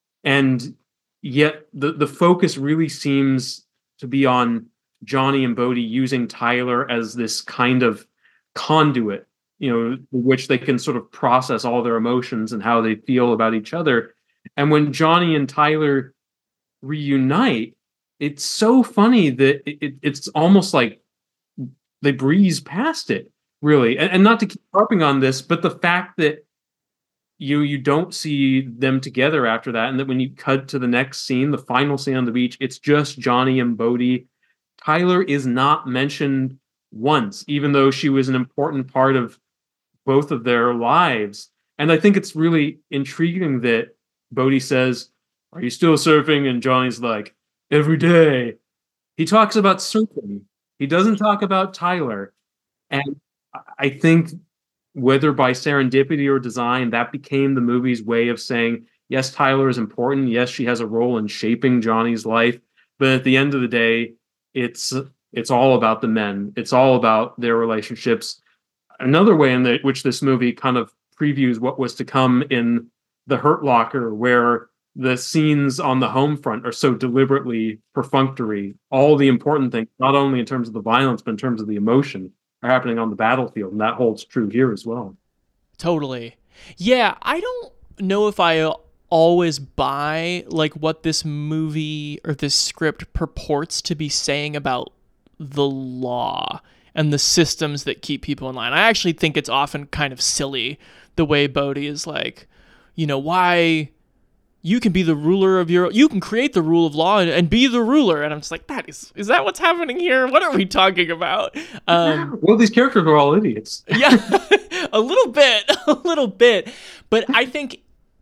And yet the, the focus really seems to be on Johnny and Bodhi using Tyler as this kind of conduit, you know, which they can sort of process all their emotions and how they feel about each other. And when Johnny and Tyler reunite, it's so funny that it, it, it's almost like they breeze past it, really. And, and not to keep harping on this, but the fact that you you don't see them together after that, and that when you cut to the next scene, the final scene on the beach, it's just Johnny and Bodhi. Tyler is not mentioned once, even though she was an important part of both of their lives. And I think it's really intriguing that Bodhi says, "Are you still surfing?" And Johnny's like, "Every day." He talks about surfing. He doesn't talk about Tyler. And I think whether by serendipity or design, that became the movie's way of saying, yes, Tyler is important. Yes, she has a role in shaping Johnny's life. But at the end of the day, it's it's all about the men. It's all about their relationships. Another way in the, which this movie kind of previews what was to come in The Hurt Locker, where the scenes on the home front are so deliberately perfunctory. All the important things, not only in terms of the violence, but in terms of the emotion, are happening on the battlefield, and that holds true here as well. Totally. Yeah, I don't know if I always buy like what this movie or this script purports to be saying about the law and the systems that keep people in line. I actually think it's often kind of silly the way Bodhi is like, you know, why you can be the ruler of your, you can create the rule of law and, and be the ruler. And I'm just like, that is, is that what's happening here? What are we talking about? Um, well, these characters are all idiots. Yeah, a little bit, a little bit. But I think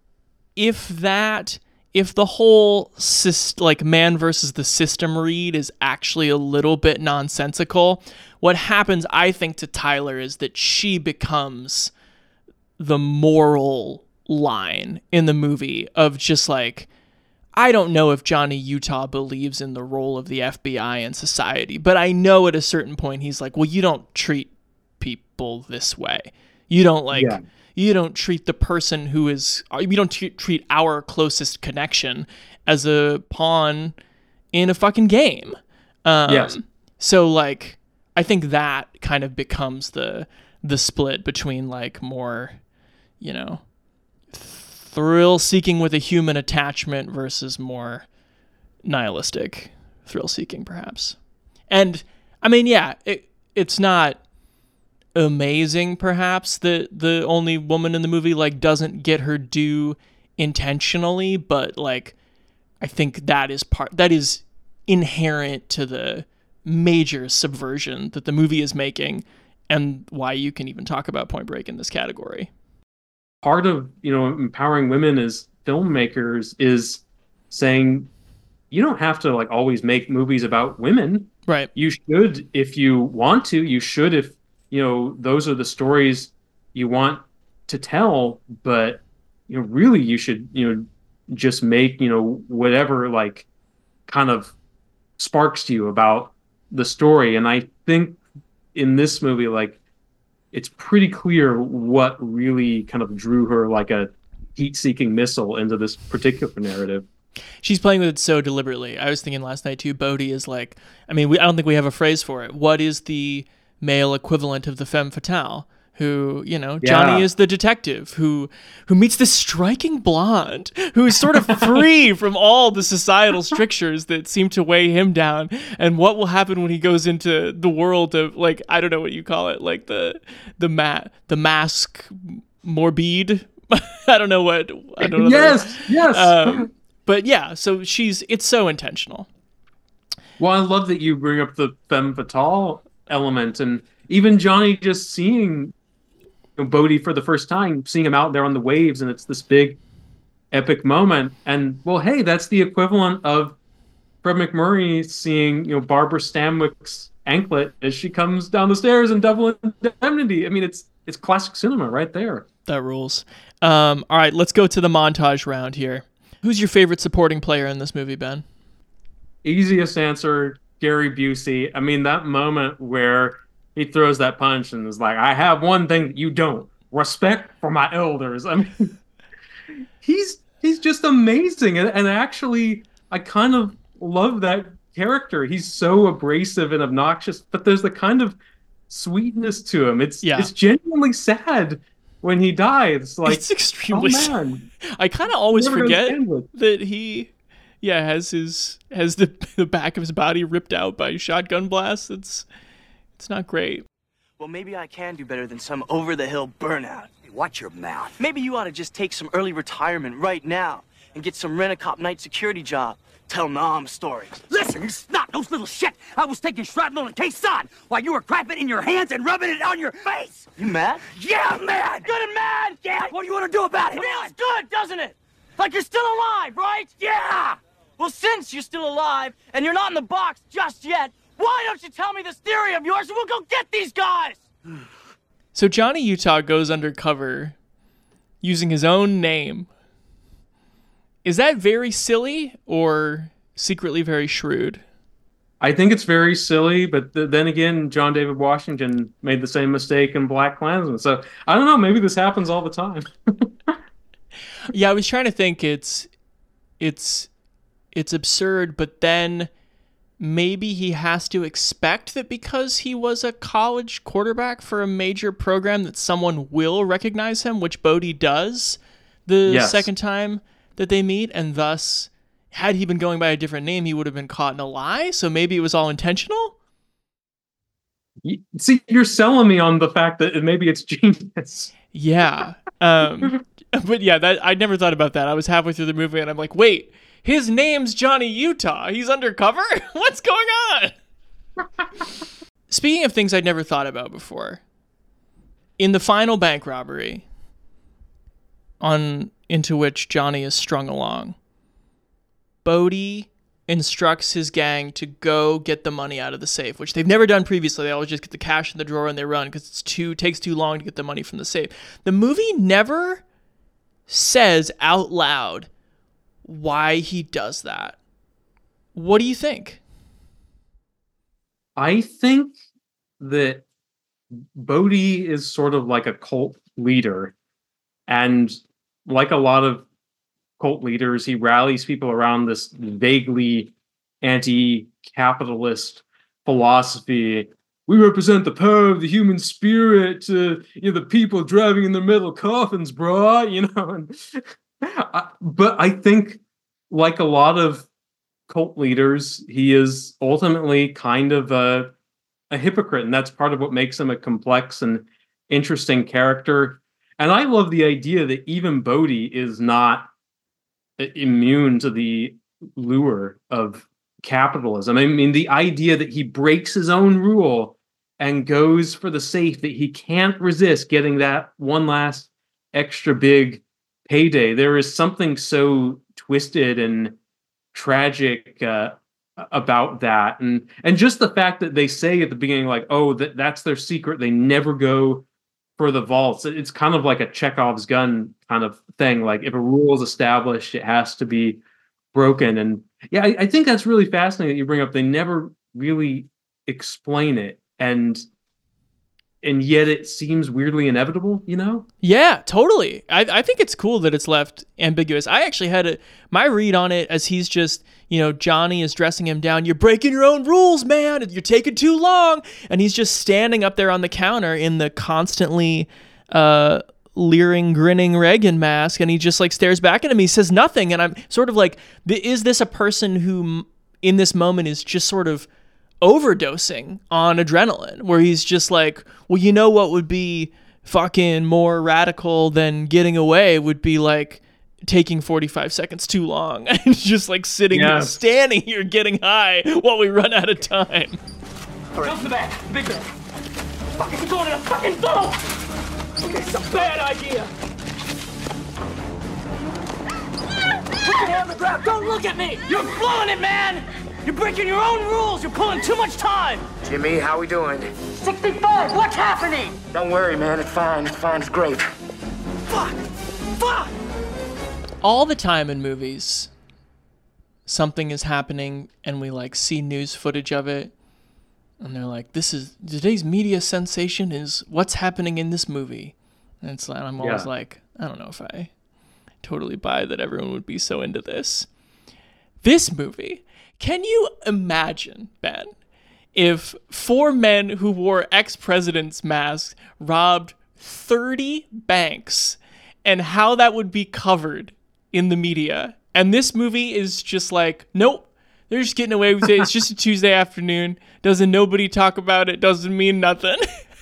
if that, if the whole syst- like man versus the system read is actually a little bit nonsensical, what happens, I think, to Tyler is that she becomes the moral line in the movie of just like, I don't know if Johnny Utah believes in the role of the F B I in society, but I know at a certain point he's like, well, you don't treat people this way. You don't like, yeah. you don't treat the person who is, you don't t- treat our closest connection as a pawn in a fucking game. Um, yes. So like, I think that kind of becomes the, the split between like more, you know, thrill-seeking with a human attachment versus more nihilistic thrill-seeking, perhaps. And, I mean, yeah, it, it's not amazing, perhaps, that the only woman in the movie, like, doesn't get her due intentionally, but, like, I think that is part, that is inherent to the major subversion that the movie is making, and why you can even talk about Point Break in this category. Part of, you know, empowering women as filmmakers is saying you don't have to like always make movies about women. Right. You should, if you want to, you should, if, you know, those are the stories you want to tell, but, you know, really you should, you know, just make, you know, whatever like kind of sparks to you about the story. And I think in this movie, like, it's pretty clear what really kind of drew her like a heat-seeking missile into this particular narrative. She's playing with it so deliberately. I was thinking last night too, Bodhi is like, I mean, we, I don't think we have a phrase for it. What is the male equivalent of the femme fatale? Who, you know, Johnny Yeah. is the detective who who meets this striking blonde who is sort of free from all the societal strictures that seem to weigh him down. And what will happen when he goes into the world of, like, I don't know what you call it, like the the mat the mask morbide. I don't know what I don't know. Yes, the, yes. Um, but yeah, so she's it's so intentional. Well, I love that you bring up the femme fatale element, and even Johnny just seeing Bodhi for the first time, seeing him out there on the waves, and it's this big epic moment. And well, hey, that's the equivalent of Fred MacMurray seeing, you know, Barbara Stanwyck's anklet as she comes down the stairs in Double Indemnity. I mean, it's it's classic cinema right there. That rules. Um, all right, let's go to the montage round here. Who's your favorite supporting player in this movie, Ben? Easiest answer, Gary Busey. I mean, that moment where he throws that punch and is like, I have one thing that you don't. Respect for my elders. I mean, he's he's just amazing. And, and actually, I kind of love that character. He's so abrasive and obnoxious, but there's the kind of sweetness to him. It's Yeah. it's genuinely sad when he dies. Like, It's extremely oh, sad. man. I kind of always Never gonna forget stand with. that he, yeah, has his has the the back of his body ripped out by shotgun blasts. It's it's not great. Well, maybe I can do better than some over-the-hill burnout. Hey, watch your mouth. Maybe you ought to just take some early retirement right now and get some rent-a-cop night security job. Tell Nam stories. Listen, you snot-nosed little shit. I was taking shrapnel and K-Son while you were grabbing it in your hands and rubbing it on your face. You mad? Yeah, I'm mad. Good and mad? Yeah, what do you want to do about it? Feels good, doesn't it? Like you're still alive, right? Yeah. Well, since you're still alive and you're not in the box just yet, why don't you tell me this theory of yours and we'll go get these guys? So Johnny Utah goes undercover using his own name. Is that very silly or secretly very shrewd? I think it's very silly, but th- then again, John David Washington made the same mistake in Black Klansman. So I don't know, maybe this happens all the time. Yeah, I was trying to think it's it's it's absurd, but then maybe he has to expect that because he was a college quarterback for a major program that someone will recognize him, which Bodhi does the Yes. second time that they meet, and thus, had he been going by a different name, he would have been caught in a lie, so maybe it was all intentional? You- See, you're selling me on the fact that maybe it's genius. Yeah. Um, but yeah, that I never thought about that. I was halfway through the movie and I'm like, wait, his name's Johnny Utah. He's undercover? What's going on? Speaking of things I'd never thought about before, in the final bank robbery on into which Johnny is strung along, Bodhi instructs his gang to go get the money out of the safe, which they've never done previously. They always just get the cash in the drawer and they run because it's too takes too long to get the money from the safe. The movie never says out loud why he does that. What do you think? I think that Bodhi is sort of like a cult leader. And like a lot of cult leaders, he rallies people around this vaguely anti-capitalist philosophy. We represent the power of the human spirit to, you know, the people driving in their metal coffins, bro. You know, and, I, but I think, like a lot of cult leaders, he is ultimately kind of a a hypocrite, and that's part of what makes him a complex and interesting character. And I love the idea that even Bodhi is not immune to the lure of capitalism. I mean, the idea that he breaks his own rule and goes for the safe, that he can't resist getting that one last extra big payday. There is something so twisted and tragic uh, about that. And and just the fact that they say at the beginning, like, oh, that, that's their secret. They never go for the vaults. It's kind of like a Chekhov's gun kind of thing. Like, if a rule is established, it has to be broken. And yeah, I, I think that's really fascinating that you bring up. They never really explain it. And and yet it seems weirdly inevitable, you know? Yeah, totally. I, I think it's cool that it's left ambiguous. I actually had a, my read on it as he's just, you know, Johnny is dressing him down. You're breaking your own rules, man. You're taking too long. And he's just standing up there on the counter in the constantly uh, leering, grinning Reagan mask. And he just like stares back at him. He says nothing. And I'm sort of like, is this a person who in this moment is just sort of overdosing on adrenaline, where he's just like, well, you know what would be fucking more radical than getting away would be like taking forty-five seconds too long and just like sitting yeah. standing here getting high while we run out of time. All right. Jump the bag, big bag. Fucking going in a fucking tunnel. Okay, it's a bad idea. Put your hand on the ground. Don't look at me. You're blowing it, man. You're breaking your own rules. You're pulling too much time. Jimmy, how we doing? sixty-five. What's happening? Don't worry, man. It's fine. It's fine. It's great. Fuck. Fuck. All the time in movies, something is happening and we like see news footage of it. And they're like, this is today's media sensation is what's happening in this movie. And it's like, I'm always yeah. like, I don't know if I totally buy that everyone would be so into this. This movie, can you imagine, Ben, if four men who wore ex-presidents' masks robbed thirty banks and how that would be covered in the media? And this movie is just like, nope, they're just getting away with it. It's just a Tuesday afternoon. Doesn't nobody talk about it. Doesn't mean nothing.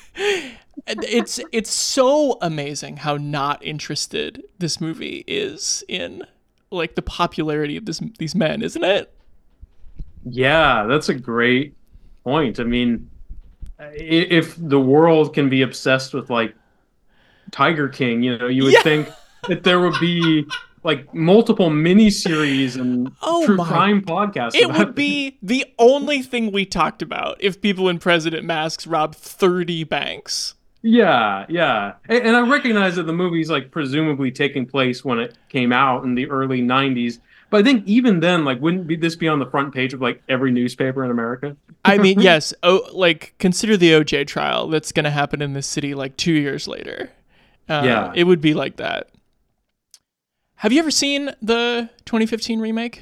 It's it's so amazing how not interested this movie is in like the popularity of this these men, isn't it? Yeah, that's a great point. I mean, if the world can be obsessed with like Tiger King, you know, you would yeah. think that there would be like multiple miniseries and oh true my. crime podcasts. It about would be the only thing we talked about if people in president masks robbed thirty banks. Yeah, yeah. And, and I recognize that the movie's like presumably taking place when it came out in the early nineties. But I think even then, like, wouldn't be, this be on the front page of like every newspaper in America? I mean, yes. Oh, like consider the O J trial that's going to happen in this city like two years later. Uh, yeah, it would be like that. Have you ever seen the twenty fifteen remake?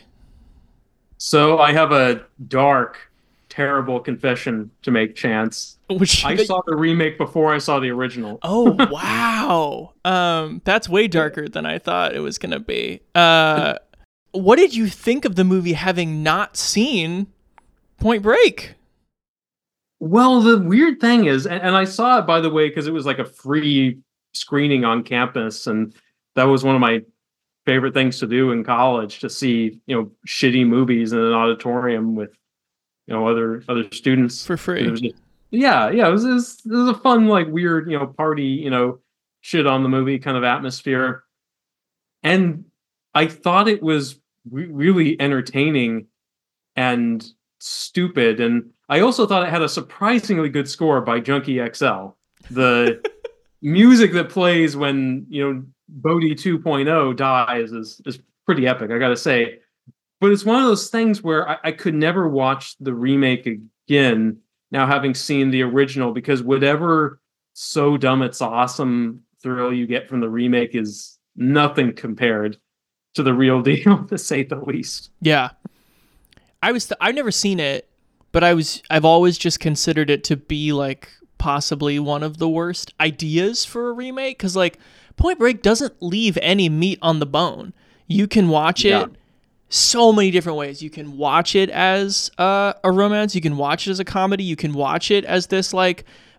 So I have a dark, terrible confession to make, Chance. Which I they, saw the remake before I saw the original. Oh wow, um, that's way darker than I thought it was gonna be. Uh, what did you think of the movie, having not seen Point Break? Well, the weird thing is, and, and I saw it, by the way, because it was like a free screening on campus, and that was one of my favorite things to do in college, to see, you know, shitty movies in an auditorium with, you know, other other students for free. It was just, yeah, yeah, it was, it was it was a fun, like, weird, you know, party, you know, shit on the movie kind of atmosphere, and I thought it was re- really entertaining and stupid, and I also thought it had a surprisingly good score by Junkie X L. The music that plays when, you know, Bodhi two point oh dies is is pretty epic, I gotta say. But it's one of those things where I, I could never watch the remake again now, having seen the original, because whatever so dumb it's awesome thrill you get from the remake is nothing compared to the real deal, to say the least. Yeah, I was th- I've never seen it, but I was I've always just considered it to be like possibly one of the worst ideas for a remake, because like Point Break doesn't leave any meat on the bone. You can watch it yeah. so many different ways. You can watch it as uh, a romance. You can watch it as a comedy. You can watch it as this like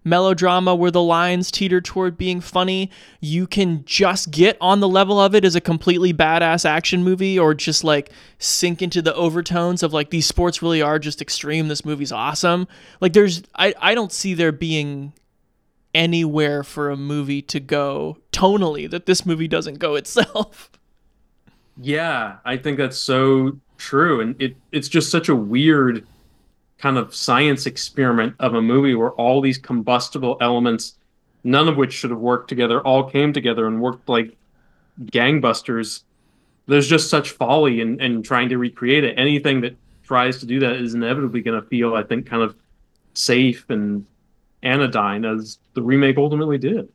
melodrama where the lines teeter toward being funny. You can just get on the level of it as a completely badass action movie, or just like sink into the overtones of like, these sports really are just extreme. This movie's awesome. Like there's, I, I don't see there being anywhere for a movie to go tonally that this movie doesn't go itself. Yeah, I think that's so true. And it it's just such a weird kind of science experiment of a movie where all these combustible elements, none of which should have worked together, all came together and worked like gangbusters. There's just such folly in, in trying to recreate it. Anything that tries to do that is inevitably going to feel, I think, kind of safe and anodyne, as the remake ultimately did.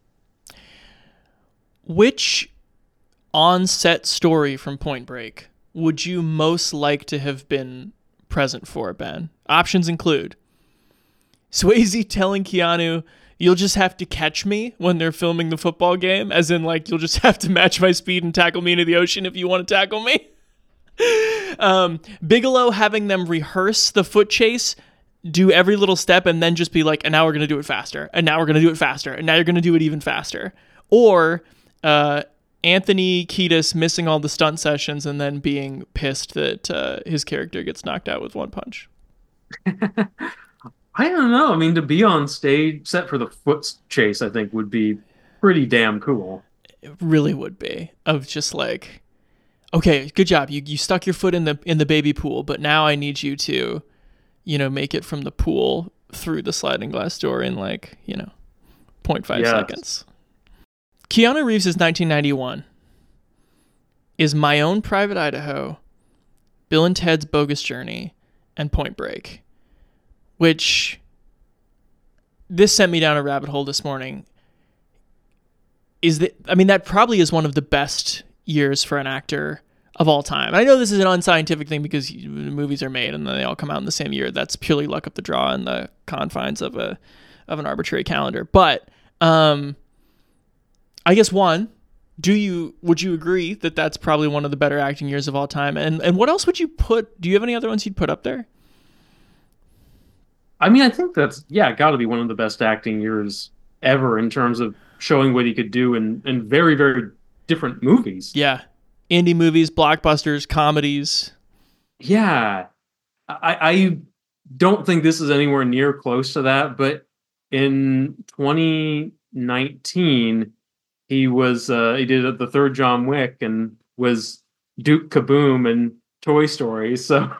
Which on-set story from Point Break would you most like to have been present for, Ben? Options include Swayze telling Keanu, "You'll just have to catch me," when they're filming the football game, as in like, you'll just have to match my speed and tackle me into the ocean if you want to tackle me. um, Bigelow having them rehearse the foot chase, do every little step, and then just be like, and now we're going to do it faster, and now we're going to do it faster, and now you're going to do it even faster. Or uh, Anthony Kiedis missing all the stunt sessions and then being pissed that uh, his character gets knocked out with one punch. I don't know. I mean, to be on stage set for the foot chase, I think would be pretty damn cool. It really would be. Of just like, okay, good job. You you stuck your foot in the in the baby pool, but now I need you to, you know, make it from the pool through the sliding glass door in like, you know, zero point five yes. seconds. Keanu Reeves' nineteen ninety-one is My Own Private Idaho, Bill and Ted's Bogus Journey, and Point Break, which this sent me down a rabbit hole this morning. Is that, I mean, that probably is one of the best years for an actor of all time. And I know this is an unscientific thing because movies are made and then they all come out in the same year. That's purely luck of the draw in the confines of a of an arbitrary calendar. But um, I guess one, do you would you agree that that's probably one of the better acting years of all time? And and what else would you put? Do you have any other ones you'd put up there? I mean, I think that's, yeah, got to be one of the best acting years ever in terms of showing what he could do in, in very, very different movies. Yeah. Indie movies, blockbusters, comedies. Yeah. I, I don't think this is anywhere near close to that, but in twenty nineteen, he was, uh, he did the third John Wick and was Duke Kaboom in Toy Story. So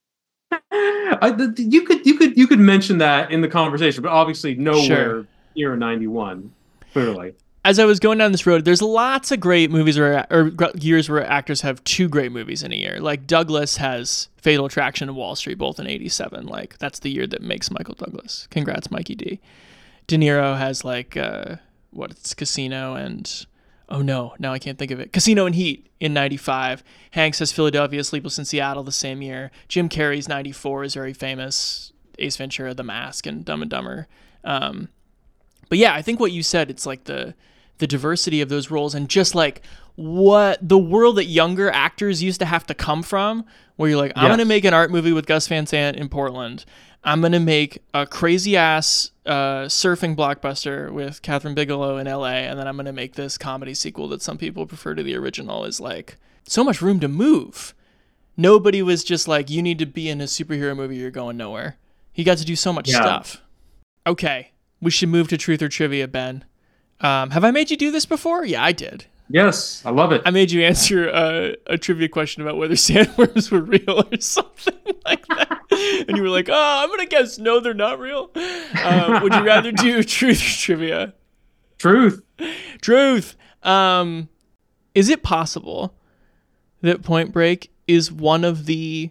I, you could, you could, you could mention that in the conversation, but obviously nowhere sure. near ninety-one. Clearly. As I was going down this road, there's lots of great movies where, or years where actors have two great movies in a year. Like Douglas has Fatal Attraction and Wall Street, both in eighty-seven. Like that's the year that makes Michael Douglas. Congrats, Mikey D. De Niro has like, uh, what, it's Casino and, oh no, now I can't think of it. Casino and Heat in ninety-five. Hanks has Philadelphia, Sleepless in Seattle the same year. Jim Carrey's ninety-four is very famous. Ace Ventura, The Mask, and Dumb and Dumber. Um, But yeah, I think what you said, it's like the the diversity of those roles and just like what the world that younger actors used to have to come from, where you're like, I'm yes. going to make an art movie with Gus Van Sant in Portland. I'm going to make a crazy ass uh, surfing blockbuster with Catherine Bigelow in L A. And then I'm going to make this comedy sequel that some people prefer to the original. Is like so much room to move. Nobody was just like, you need to be in a superhero movie, you're going nowhere. He got to do so much yeah. stuff. Okay. We should move to Truth or Trivia, Ben. Um, have I made you do this before? Yeah, I did. Yes, I love it. I made you answer uh, a trivia question about whether sandworms were real or something like that. And you were like, oh, I'm going to guess no, they're not real. Uh, would you rather do Truth or Trivia? Truth. Truth. Um, is it possible that Point Break is one of the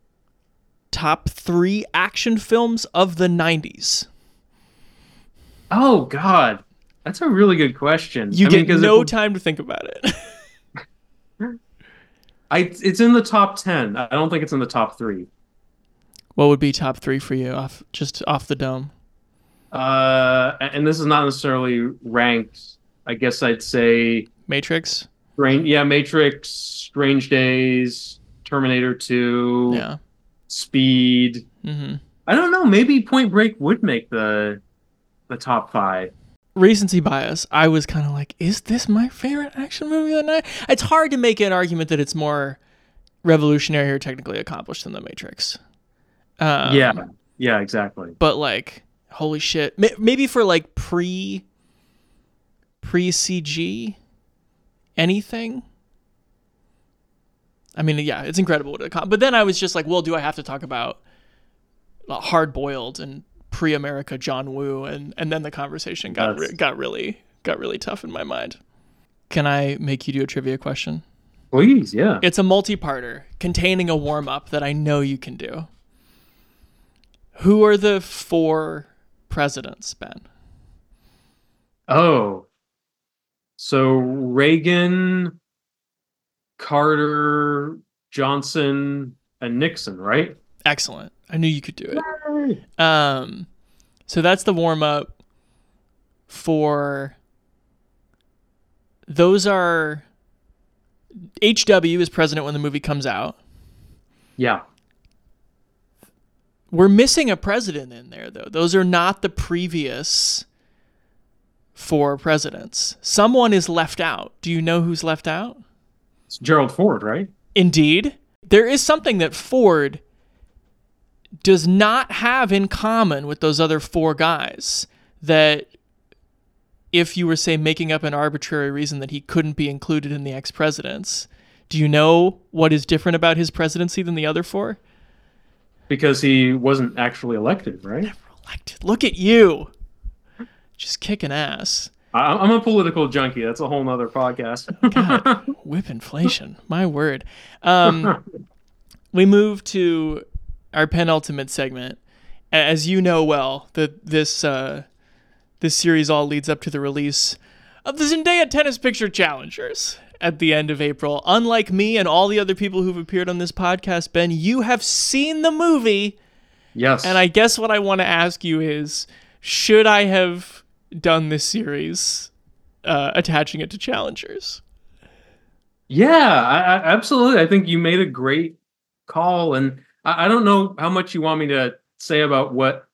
top three action films of the nineties? Oh, God. That's a really good question. You I get mean, no it, time to think about it. I It's in the top ten. I don't think it's in the top three. What would be top three for you, off just off the dome? Uh, and this is not necessarily ranked. I guess I'd say... Matrix? Strange, yeah, Matrix, Strange Days, Terminator two, yeah, Speed. Mm-hmm. I don't know. Maybe Point Break would make the... the top five. Recency bias. I was kind of like, is this my favorite action movie of the night? It's hard to make an argument that it's more revolutionary or technically accomplished than The Matrix. Um, yeah, yeah, exactly. But like, holy shit. Maybe for like pre, pre-C G anything. I mean, yeah, it's incredible what it accomplished. But then I was just like, well, do I have to talk about Hard Boiled and pre-America John Woo? And, and then the conversation got re- got really got really tough in my mind. Can I make you do a trivia question? Please, yeah. It's a multi-parter containing a warm-up that I know you can do. Who are the four presidents, Ben? Oh, so Reagan, Carter, Johnson, and Nixon, right? Excellent. I knew you could do it. Um, so that's the warm-up for... Those are... H W is president when the movie comes out. Yeah. We're missing a president in there, though. Those are not the previous four presidents. Someone is left out. Do you know who's left out? It's Gerald Ford, right? Indeed. There is something that Ford does not have in common with those other four guys that if you were, say, making up an arbitrary reason that he couldn't be included in the ex-presidents, do you know what is different about his presidency than the other four? Because he wasn't actually elected, right? Never elected. Look at you. Just kicking ass. I, I'm a political junkie. That's a whole nother podcast. God, whip inflation. My word. Um, we move to our penultimate segment. As you know well, that this uh, this series all leads up to the release of the Zendaya Tennis Picture Challengers at the end of April. Unlike me and all the other people who've appeared on this podcast, Ben, you have seen the movie. Yes. And I guess what I want to ask you is, should I have done this series uh, attaching it to Challengers? Yeah, I, I, absolutely. I think you made a great call. And I, I don't know how much you want me to say about what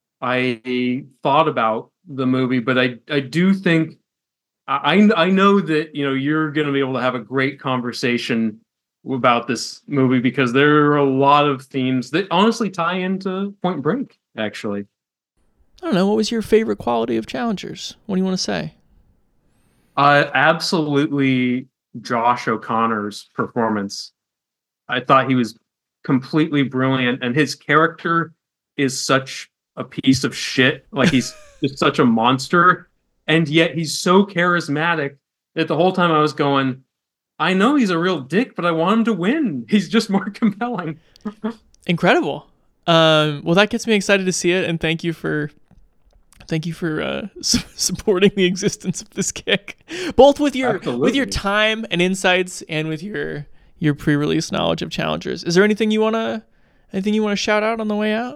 I thought about the movie, but I, I do think I I know that, you know, you're going to be able to have a great conversation about this movie because there are a lot of themes that honestly tie into Point Break, actually. I don't know. What was your favorite quality of Challengers? What do you want to say? Uh, absolutely Josh O'Connor's performance. I thought he was completely brilliant, and his character is such a piece of shit. Like, he's just such a monster. And yet he's so charismatic that the whole time I was going, I know he's a real dick, but I want him to win. He's just more compelling. Incredible. Um, well, that gets me excited to see it, and thank you for thank you for uh, su- supporting the existence of this kick, both with your Absolutely. with your time and insights, and with your your pre-release knowledge of Challengers. Is there anything you wanna anything you wanna shout out on the way out?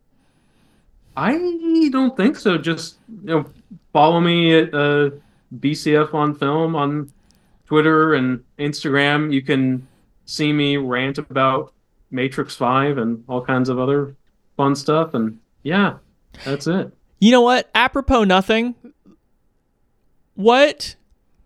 I don't think so. Just, you know, follow me at uh, B C F on Film on Twitter and Instagram. You can see me rant about Matrix five and all kinds of other fun stuff. And yeah, that's it. You know what? Apropos nothing. What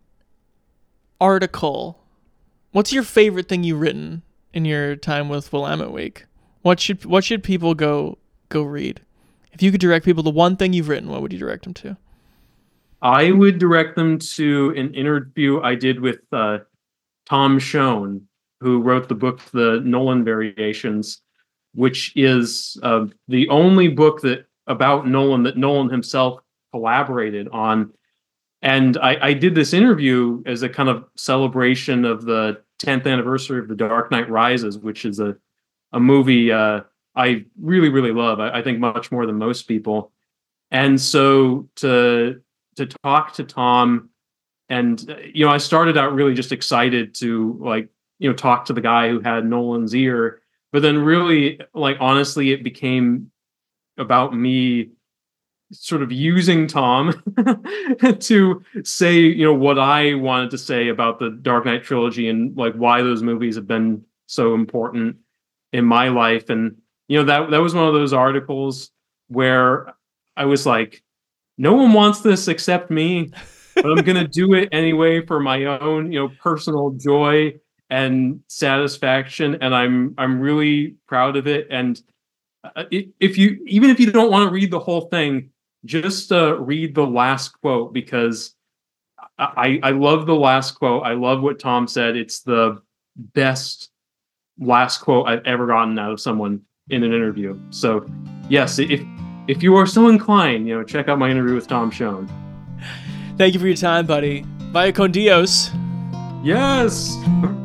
article, what's your favorite thing you've written in your time with Willamette Week? What should what should people go go read? If you could direct people to one thing you've written, what would you direct them to? I would direct them to an interview I did with uh, Tom Schoen, who wrote the book, The Nolan Variations, which is uh, the only book that about Nolan that Nolan himself collaborated on. And I, I did this interview as a kind of celebration of the tenth anniversary of The Dark Knight Rises, which is a, a movie uh, I really, really love. I, I think much more than most people. And so to to talk to Tom, and, you know, I started out really just excited to, like, you know, talk to the guy who had Nolan's ear. But then really, like, honestly, it became about me sort of using Tom to say, you know, what I wanted to say about the Dark Knight trilogy and, like, why those movies have been so important in my life. And, you know, that that was one of those articles where I was like, no one wants this except me, but I'm going to do it anyway for my own, you know, personal joy and satisfaction. And I'm, I'm really proud of it. And uh, if you, even if you don't want to read the whole thing, just uh, read the last quote, because I, I love the last quote. I love what Tom said. It's the best last quote I've ever gotten out of someone in an interview. So yes, if if you are so inclined, you know, check out my interview with Tom Schoen. Thank you for your time, buddy. Vaya con Dios. Yes.